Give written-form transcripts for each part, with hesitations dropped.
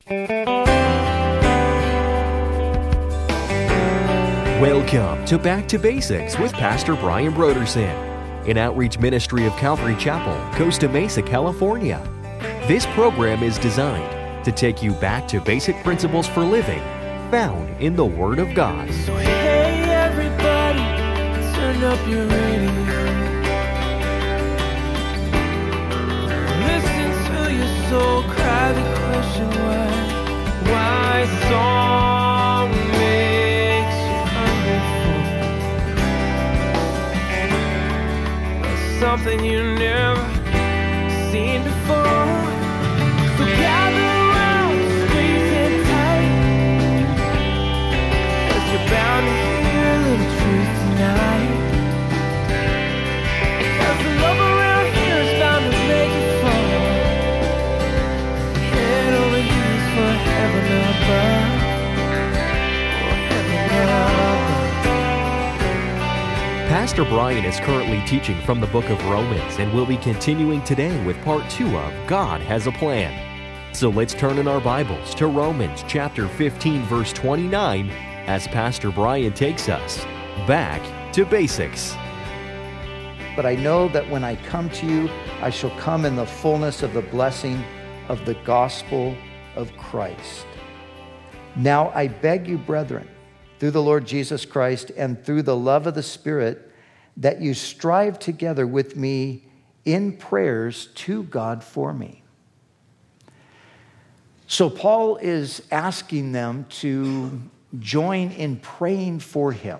Welcome to Back to Basics with Pastor Brian Brodersen, an outreach ministry of Calvary Chapel, Costa Mesa, California. This program is designed to take you back to basic principles for living found in the Word of God. So hey everybody, turn up your radio. Listen to your soul cry the question why song makes you hungry for something you never seen before. So gather around, squeeze in tight, 'cause you're bound to hear a little truth tonight. 'Cause the love around here is bound to make you fall. Head over heels for heaven above, or heaven above. Pastor Brian is currently teaching from the book of Romans and will be continuing today with part 2 of God Has a Plan. So let's turn in our Bibles to Romans chapter 15, verse 29, as Pastor Brian takes us back to basics. But I know that when I come to you, I shall come in the fullness of the blessing of the gospel of Christ. Now I beg you, brethren, through the Lord Jesus Christ and through the love of the Spirit, that you strive together with me in prayers to God for me. So Paul is asking them to join in praying for him.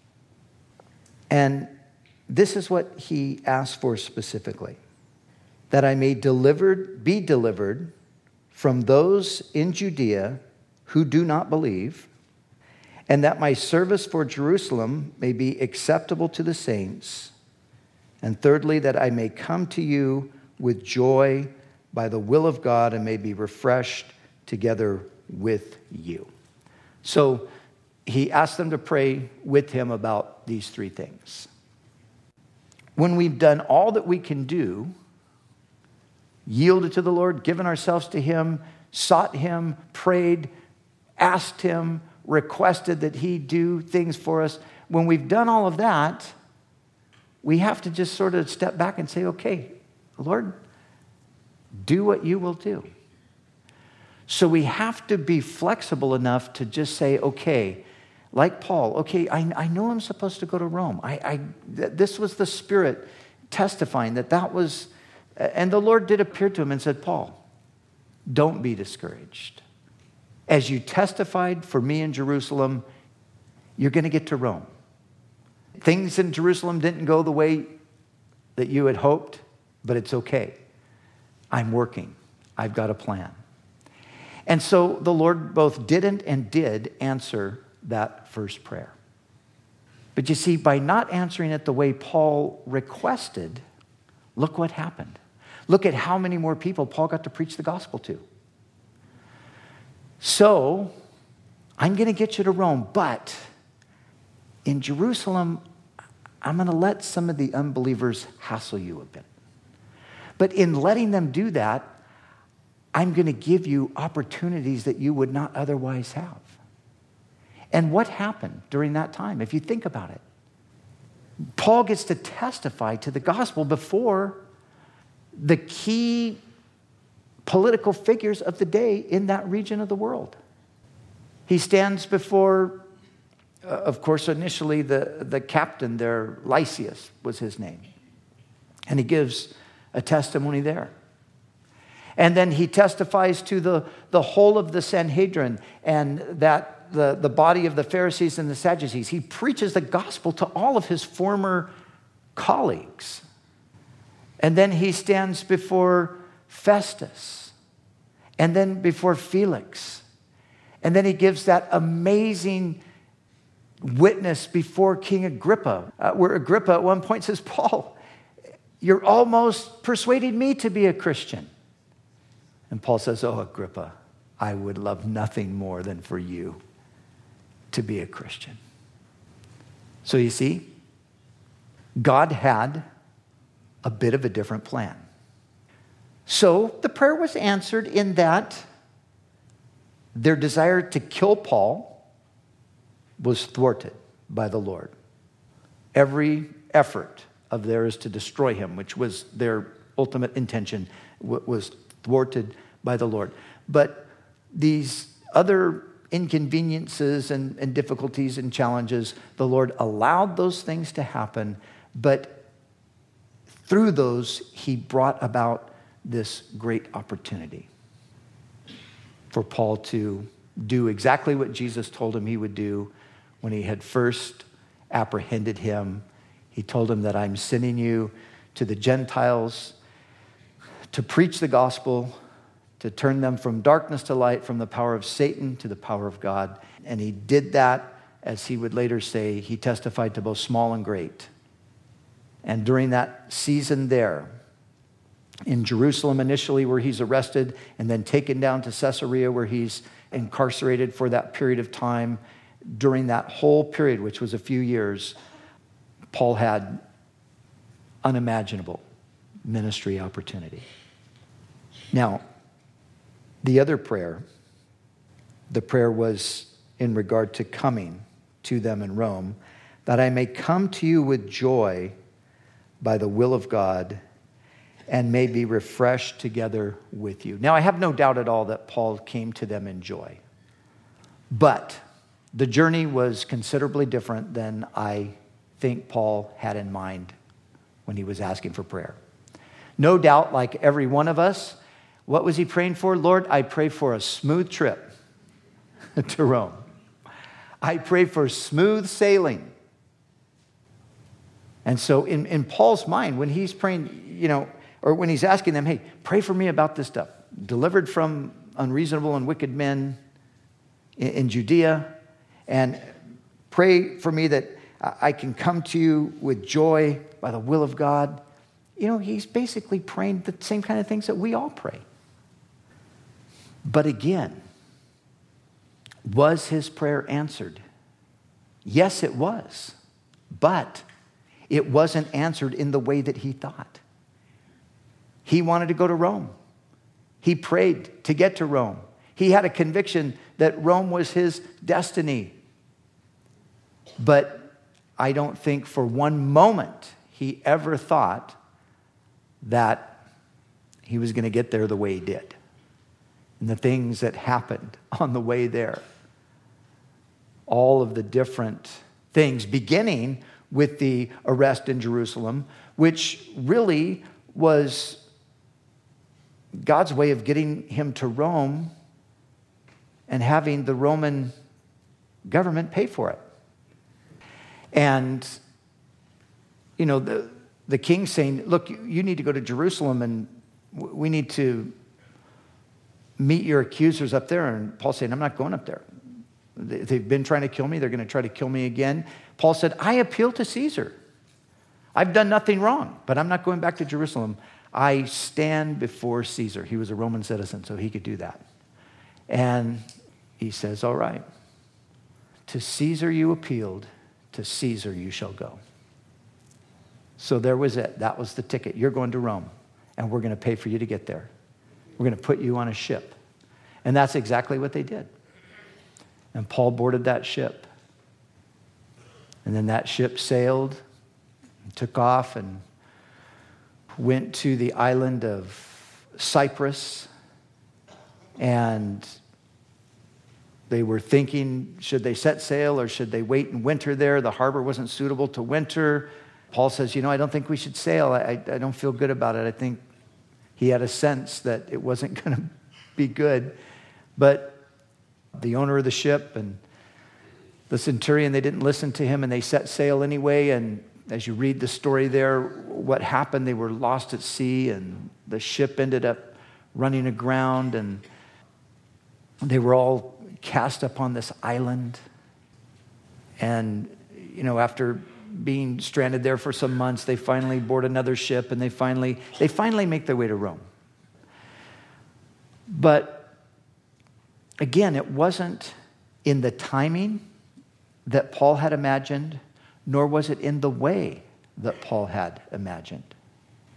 And this is what he asked for specifically: that I may be delivered from those in Judea who do not believe, and that my service for Jerusalem may be acceptable to the saints. And thirdly, that I may come to you with joy by the will of God and may be refreshed together with you. So he asked them to pray with him about these 3 things. When we've done all that we can do, yielded to the Lord, given ourselves to him, sought him, prayed, asked him, requested that he do things for us, when we've done all of that, we have to just sort of step back and say, okay, Lord, do what you will do. So we have to be flexible enough to just say, okay, like Paul, okay, I know I'm supposed to go to Rome. This was the Spirit testifying that was, and the Lord did appear to him and said, Paul, don't be discouraged. As you testified for me in Jerusalem, you're going to get to Rome. Things in Jerusalem didn't go the way that you had hoped, but it's okay. I'm working. I've got a plan. And so the Lord both didn't and did answer that first prayer. But you see, by not answering it the way Paul requested, look what happened. Look at how many more people Paul got to preach the gospel to. So, I'm going to get you to Rome, but in Jerusalem, I'm going to let some of the unbelievers hassle you a bit. But in letting them do that, I'm going to give you opportunities that you would not otherwise have. And what happened during that time, if you think about it? Paul gets to testify to the gospel before the key political figures of the day in that region of the world. He stands before, of course, initially the captain there, Lysias was his name. And he gives a testimony there. And then he testifies to the whole of the Sanhedrin and that the body of the Pharisees and the Sadducees. He preaches the gospel to all of his former colleagues. And then he stands before Festus, and then before Felix. And then he gives that amazing witness before King Agrippa, where Agrippa at one point says, Paul, you're almost persuading me to be a Christian. And Paul says, oh, Agrippa, I would love nothing more than for you to be a Christian. So you see, God had a bit of a different plan. So the prayer was answered in that Their desire to kill Paul was thwarted by the Lord. Every effort of theirs to destroy him, which was their ultimate intention, was thwarted by the Lord. But these other inconveniences and difficulties and challenges, the Lord allowed those things to happen, but through those, he brought about this great opportunity for Paul to do exactly what Jesus told him he would do when he had first apprehended him. He told him that I'm sending you to the Gentiles to preach the gospel, to turn them from darkness to light, from the power of Satan to the power of God. And he did that, as he would later say, he testified to both small and great. And during that season there, in Jerusalem initially, where he's arrested, and then taken down to Caesarea, where he's incarcerated for that period of time, during that whole period, which was a few years, Paul had unimaginable ministry opportunity. Now, the other prayer, the prayer was in regard to coming to them in Rome, that I may come to you with joy by the will of God and may be refreshed together with you. Now, I have no doubt at all that Paul came to them in joy. But the journey was considerably different than I think Paul had in mind when he was asking for prayer. No doubt, like every one of us, what was he praying for? Lord, I pray for a smooth trip to Rome. I pray for smooth sailing. And so in Paul's mind, when he's praying, or when he's asking them, hey, pray for me about this stuff, delivered from unreasonable and wicked men in Judea, and pray for me that I can come to you with joy by the will of God. He's basically praying the same kind of things that we all pray. But again, was his prayer answered? Yes, it was. But it wasn't answered in the way that he thought. He wanted to go to Rome. He prayed to get to Rome. He had a conviction that Rome was his destiny. But I don't think for one moment he ever thought that he was going to get there the way he did. And the things that happened on the way there. All of the different things, beginning with the arrest in Jerusalem, which really was God's way of getting him to Rome and having the Roman government pay for it. And, the king saying, look, you need to go to Jerusalem and we need to meet your accusers up there. And Paul saying, I'm not going up there. They've been trying to kill me. They're going to try to kill me again. Paul said, I appeal to Caesar. I've done nothing wrong, but I'm not going back to Jerusalem. I stand before Caesar. He was a Roman citizen, so he could do that. And he says, all right, to Caesar you appealed, to Caesar you shall go. So there was it. That was the ticket. You're going to Rome, and we're going to pay for you to get there. We're going to put you on a ship. And that's exactly what they did. And Paul boarded that ship. And then that ship sailed, and took off, and went to the island of Cyprus. And they were thinking, should they set sail or should they wait and winter there? The harbor wasn't suitable to winter. Paul says, I don't think we should sail. I don't feel good about it. I think he had a sense that it wasn't going to be good. But the owner of the ship and the centurion, they didn't listen to him, and they set sail anyway. And as you read the story there, what happened, they were lost at sea, and the ship ended up running aground, and they were all cast up on this island. And, after being stranded there for some months, they finally board another ship, and they finally make their way to Rome. But again, it wasn't in the timing that Paul had imagined, nor was it in the way that Paul had imagined.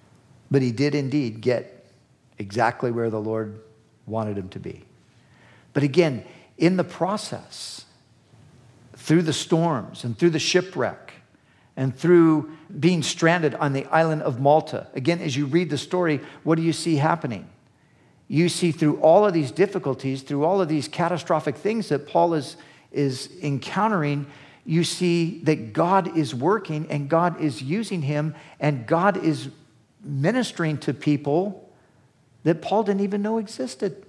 But he did indeed get exactly where the Lord wanted him to be. But again, in the process, through the storms and through the shipwreck and through being stranded on the island of Malta, again, as you read the story, what do you see happening? You see through all of these difficulties, through all of these catastrophic things that Paul is encountering, you see that God is working and God is using him and God is ministering to people that Paul didn't even know existed.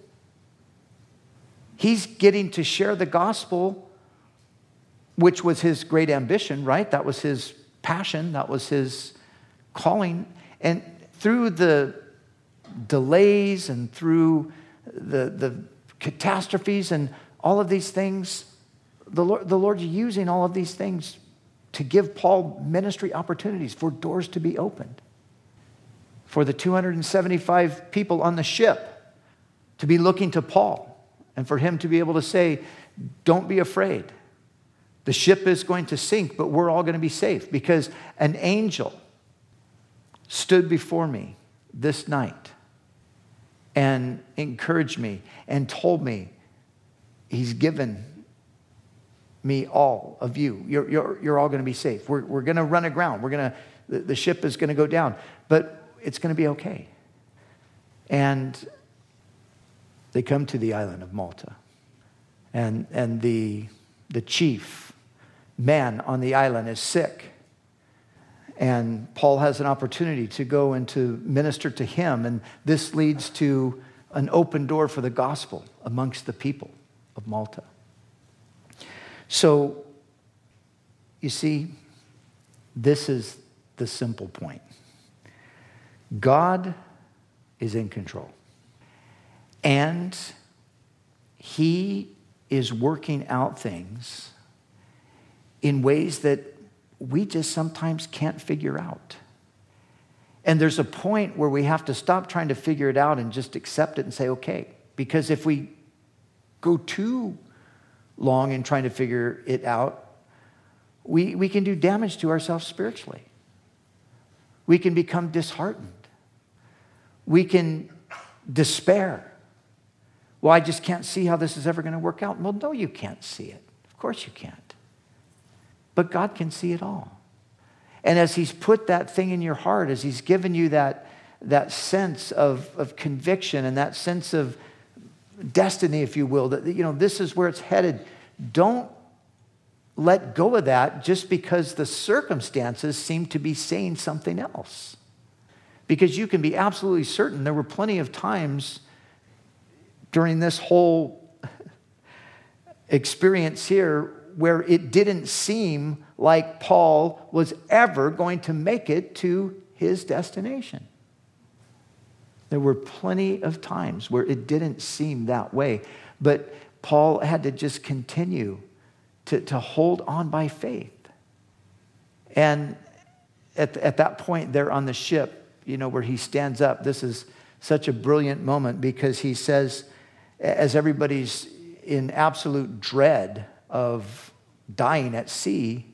He's getting to share the gospel, which was his great ambition, right? That was his passion. That was his calling. And through the delays and through the catastrophes and all of these things, the Lord's using all of these things to give Paul ministry opportunities for doors to be opened. For the 275 people on the ship to be looking to Paul and for him to be able to say, don't be afraid. The ship is going to sink, but we're all going to be safe because an angel stood before me this night and encouraged me and told me he's given me all of you. You're all going to be safe. We're going to run aground. The ship is going to go down, but it's going to be okay. And they come to the island of Malta. And the chief man on the island is sick. And Paul has an opportunity to go and to minister to him. And this leads to an open door for the gospel amongst the people of Malta. So, you see, this is the simple point. God is in control. And he is working out things in ways that we just sometimes can't figure out. And there's a point where we have to stop trying to figure it out and just accept it and say, okay. Because if we go too long in trying to figure it out, we can do damage to ourselves spiritually. We can become disheartened. We can despair. Well, I just can't see how this is ever going to work out. Well, no, you can't see it. Of course you can't. But God can see it all. And as he's put that thing in your heart, as he's given you that sense of conviction and that sense of destiny, if you will, that this is where it's headed, don't let go of that just because the circumstances seem to be saying something else. Because you can be absolutely certain there were plenty of times during this whole experience here where it didn't seem like Paul was ever going to make it to his destination. There were plenty of times where it didn't seem that way, but Paul had to just continue to hold on by faith. And at that point there on the ship, where he stands up, this is such a brilliant moment because he says, as everybody's in absolute dread of dying at sea,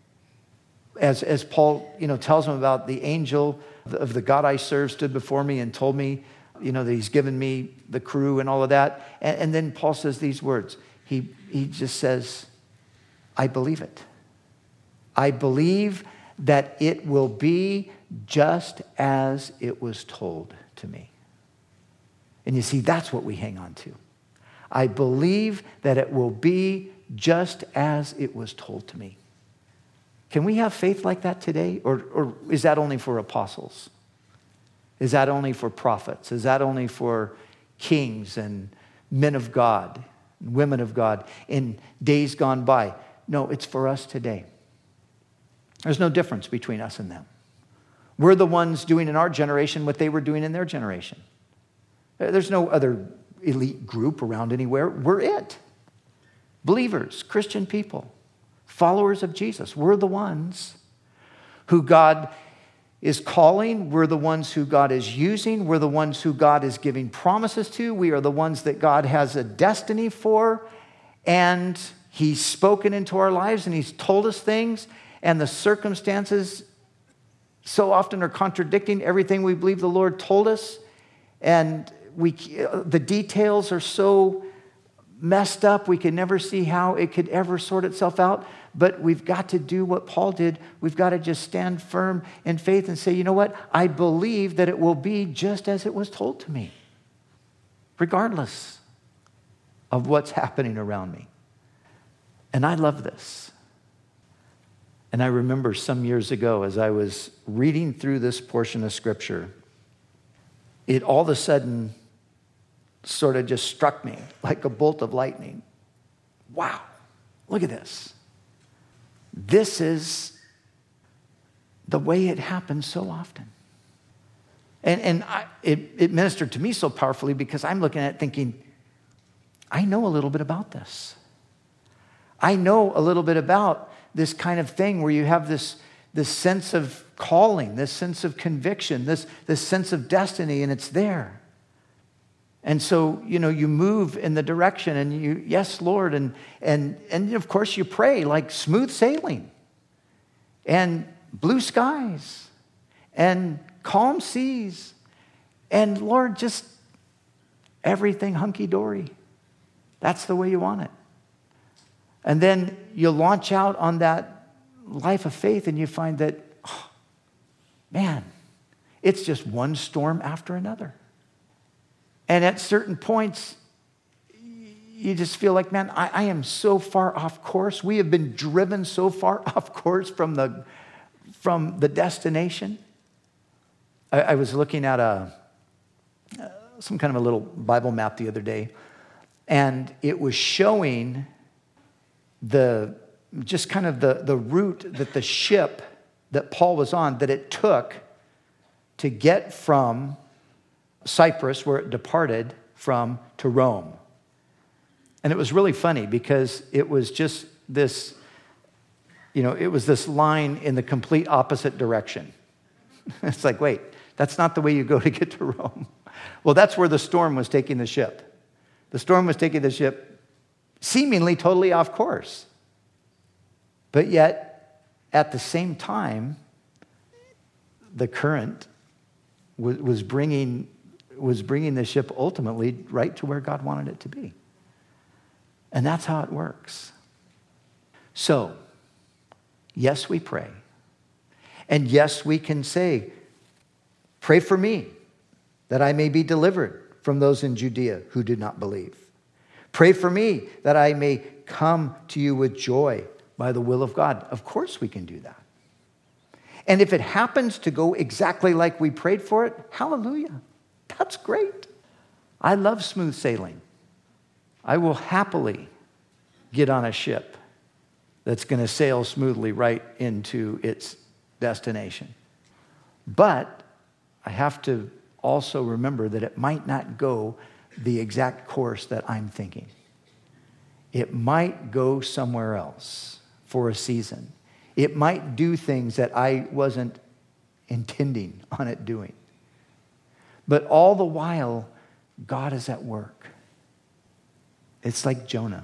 as Paul, tells him about the angel of the God I serve stood before me and told me, that he's given me the crew and all of that. And then Paul says these words. He just says, I believe it. I believe that it will be just as it was told to me. And you see, that's what we hang on to. I believe that it will be just as it was told to me. Can we have faith like that today? Or is that only for apostles? Is that only for prophets? Is that only for kings and men of God, women of God in days gone by? No, it's for us today. There's no difference between us and them. We're the ones doing in our generation what they were doing in their generation. There's no other elite group around anywhere. We're it. Believers, Christian people, followers of Jesus. We're the ones who God is calling. We're the ones who God is using. We're the ones who God is giving promises to. We are the ones that God has a destiny for. And he's spoken into our lives and he's told us things. And the circumstances so often are contradicting everything we believe the Lord told us. And the details are so messed up. We can never see how it could ever sort itself out. But we've got to do what Paul did. We've got to just stand firm in faith and say, you know what? I believe that it will be just as it was told to me, regardless of what's happening around me. And I love this. And I remember some years ago as I was reading through this portion of Scripture, it all of a sudden sort of just struck me like a bolt of lightning. Wow, look at this. This is the way it happens so often. And it ministered to me so powerfully because I'm looking at it thinking, I know a little bit about this. I know a little bit about this kind of thing where you have this sense of calling, this sense of conviction, this sense of destiny, and it's there. And so, you move in the direction and you, yes, Lord, and of course you pray like smooth sailing and blue skies and calm seas and Lord, just everything hunky-dory. That's the way you want it. And then you launch out on that life of faith and you find that, oh, man, it's just one storm after another. And at certain points, you just feel like, man, I am so far off course. We have been driven so far off course from the destination. I was looking at some kind of a little Bible map the other day, and it was showing the route that the ship that Paul was on, that it took to get from Cyprus, where it departed from, to Rome. And it was really funny because it was just this, it was this line in the complete opposite direction. It's like, wait, that's not the way you go to get to Rome. Well, that's where the storm was taking the ship. The storm was taking the ship seemingly totally off course. But yet, at the same time, the current was bringing the ship ultimately right to where God wanted it to be. And that's how it works. So, yes, we pray. And yes, we can say, pray for me that I may be delivered from those in Judea who do not believe. Pray for me that I may come to you with joy by the will of God. Of course we can do that. And if it happens to go exactly like we prayed for it, hallelujah. That's great. I love smooth sailing. I will happily get on a ship that's going to sail smoothly right into its destination. But I have to also remember that it might not go the exact course that I'm thinking. It might go somewhere else for a season. It might do things that I wasn't intending on it doing. But all the while, God is at work. It's like Jonah.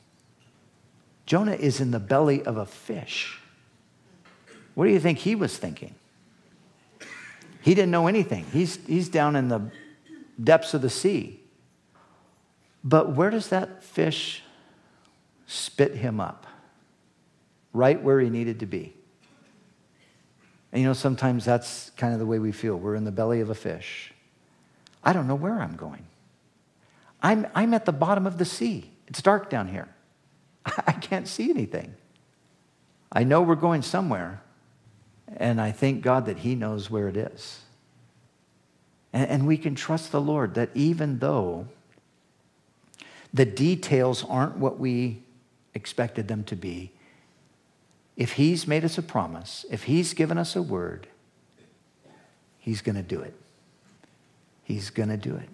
Jonah is in the belly of a fish. What do you think he was thinking? He didn't know anything. He's down in the depths of the sea. But where does that fish spit him up? Right where he needed to be. And sometimes that's kind of the way we feel. We're in the belly of a fish. I don't know where I'm going. I'm at the bottom of the sea. It's dark down here. I can't see anything. I know we're going somewhere, and I thank God that He knows where it is. And we can trust the Lord that even though the details aren't what we expected them to be, if He's made us a promise, if He's given us a word, He's going to do it. He's going to do it.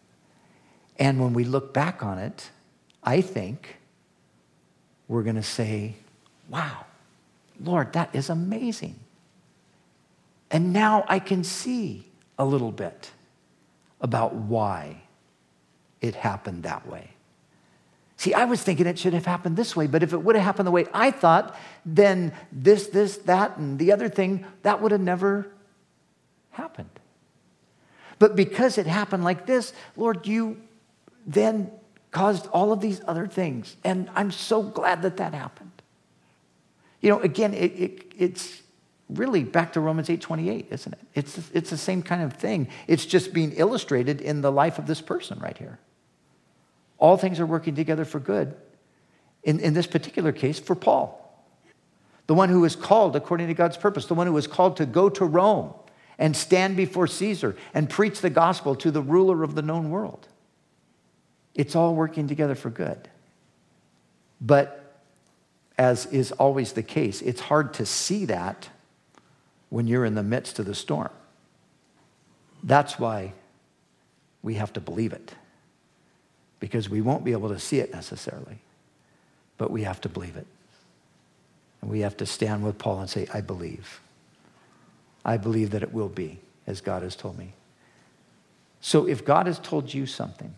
And when we look back on it, I think we're going to say, wow, Lord, that is amazing. And now I can see a little bit about why it happened that way. See, I was thinking it should have happened this way, but if it would have happened the way I thought, then this, that, and the other thing, that would have never happened. But because it happened like this, Lord, you then caused all of these other things. And I'm so glad that that happened. You know, again, it's really back to Romans 8:28, isn't it? It's the same kind of thing. It's just being illustrated in the life of this person right here. All things are working together for good. In this particular case, for Paul. The one who was called according to God's purpose. The one who was called to go to Rome and stand before Caesar and preach the gospel to the ruler of the known world. It's all working together for good. But as is always the case, it's hard to see that when you're in the midst of the storm. That's why we have to believe it. Because we won't be able to see it necessarily. But we have to believe it. And we have to stand with Paul and say, I believe. I believe that it will be as God has told me. So if God has told you something,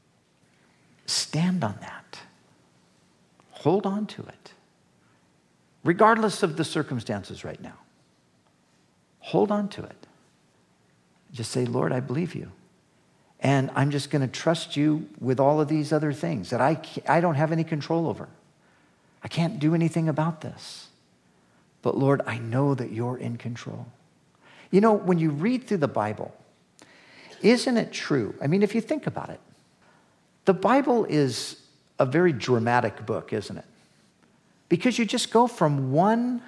stand on that. Hold on to it. Regardless of the circumstances right now. Hold on to it. Just say, Lord, I believe you. And I'm just going to trust you with all of these other things that I don't have any control over. I can't do anything about this. But Lord, I know that you're in control. You know, when you read through the Bible, isn't it true? I mean, if you think about it, the Bible is a very dramatic book, isn't it? Because you just go from one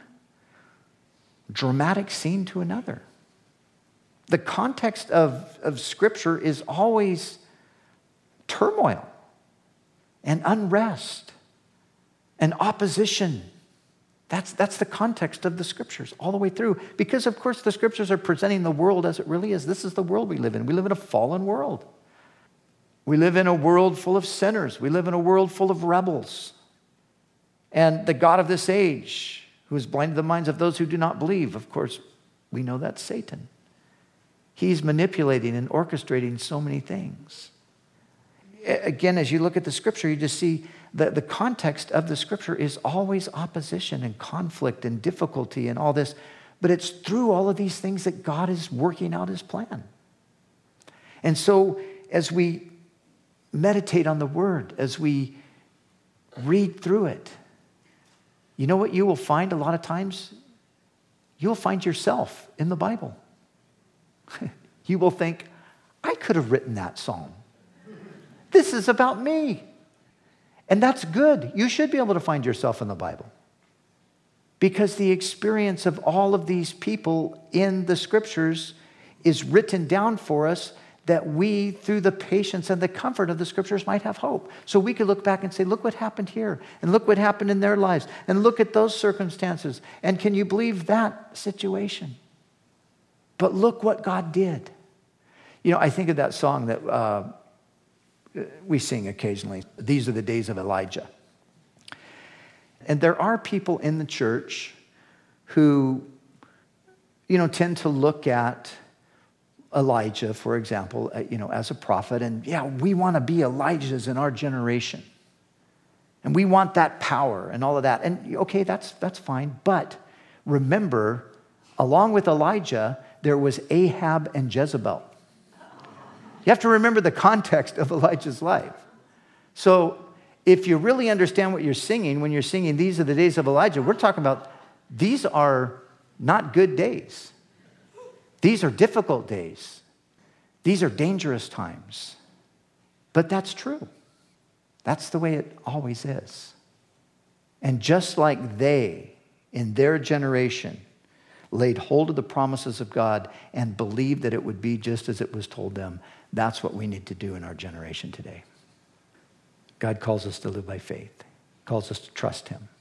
dramatic scene to another. The context of Scripture is always turmoil and unrest and opposition. That's the context of the Scriptures all the way through. Because, of course, the Scriptures are presenting the world as it really is. This is the world we live in. We live in a fallen world. We live in a world full of sinners. We live in a world full of rebels. And the God of this age, who has blinded the minds of those who do not believe, of course, we know that's Satan. He's manipulating and orchestrating so many things. Again, as you look at the Scripture, you just see that the context of the Scripture is always opposition and conflict and difficulty and all this. But it's through all of these things that God is working out his plan. And so as we meditate on the Word, as we read through it, you know what you will find a lot of times? You'll find yourself in the Bible. You will think, I could have written that psalm. This is about me. And that's good. You should be able to find yourself in the Bible. Because the experience of all of these people in the Scriptures is written down for us that we, through the patience and the comfort of the Scriptures, might have hope. So we could look back and say, look what happened here. And look what happened in their lives. And look at those circumstances. And can you believe that situation? But look what God did. You know, I think of that song that we sing occasionally. These are the days of Elijah. And there are people in the church who, you know, tend to look at Elijah, for example, you know, as a prophet. And yeah, we want to be Elijahs in our generation. And we want that power and all of that. And okay, that's fine. But remember, along with Elijah, there was Ahab and Jezebel. You have to remember the context of Elijah's life. So if you really understand what you're singing, when you're singing, these are the days of Elijah, we're talking about these are not good days. These are difficult days. These are dangerous times. But that's true. That's the way it always is. And just like they, in their generation, laid hold of the promises of God and believed that it would be just as it was told them, that's what we need to do in our generation today. God calls us to live by faith, calls us to trust him.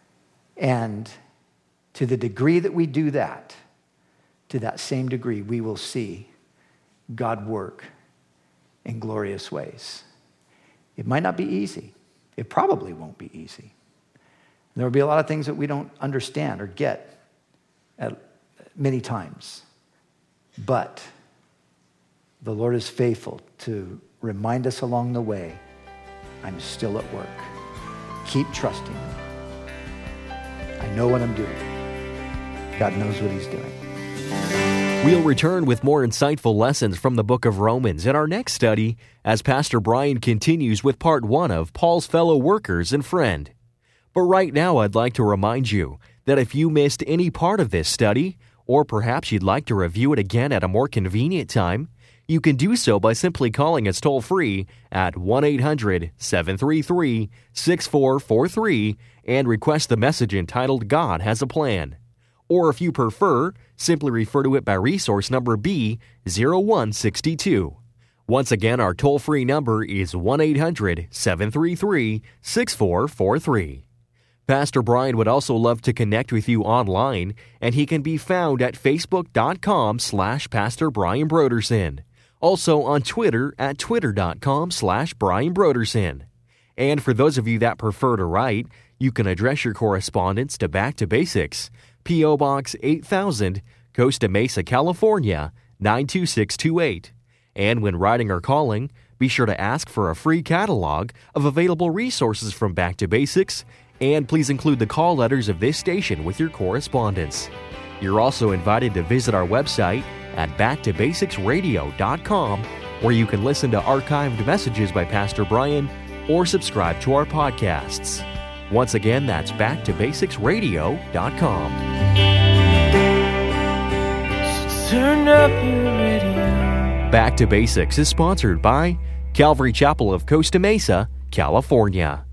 And to the degree that we do that, to that same degree, we will see God work in glorious ways. It might not be easy. It probably won't be easy. There will be a lot of things that we don't understand or get at many times. But the Lord is faithful to remind us along the way, I'm still at work. Keep trusting me. I know what I'm doing. God knows what he's doing. We'll return with more insightful lessons from the book of Romans in our next study as Pastor Brian continues with part 1 of Paul's fellow workers and friend. But right now, I'd like to remind you that if you missed any part of this study, or perhaps you'd like to review it again at a more convenient time, you can do so by simply calling us toll-free at 1-800-733-6443 and request the message entitled God Has a Plan. Or if you prefer, simply refer to it by resource number B0162. Once again, our toll-free number is 1-800-733-6443. Pastor Brian would also love to connect with you online, and he can be found at facebook.com/Pastor Brian Brodersen. Also on Twitter at twitter.com/Brian Brodersen. And for those of you that prefer to write, you can address your correspondence to Back to Basics, P.O. Box 8000, Costa Mesa, California, 92628. And when writing or calling, be sure to ask for a free catalog of available resources from Back to Basics, and please include the call letters of this station with your correspondence. You're also invited to visit our website at backtobasicsradio.com, where you can listen to archived messages by Pastor Brian or subscribe to our podcasts. Once again, that's backtobasicsradio.com. So turn up your radio. Back to Basics is sponsored by Calvary Chapel of Costa Mesa, California.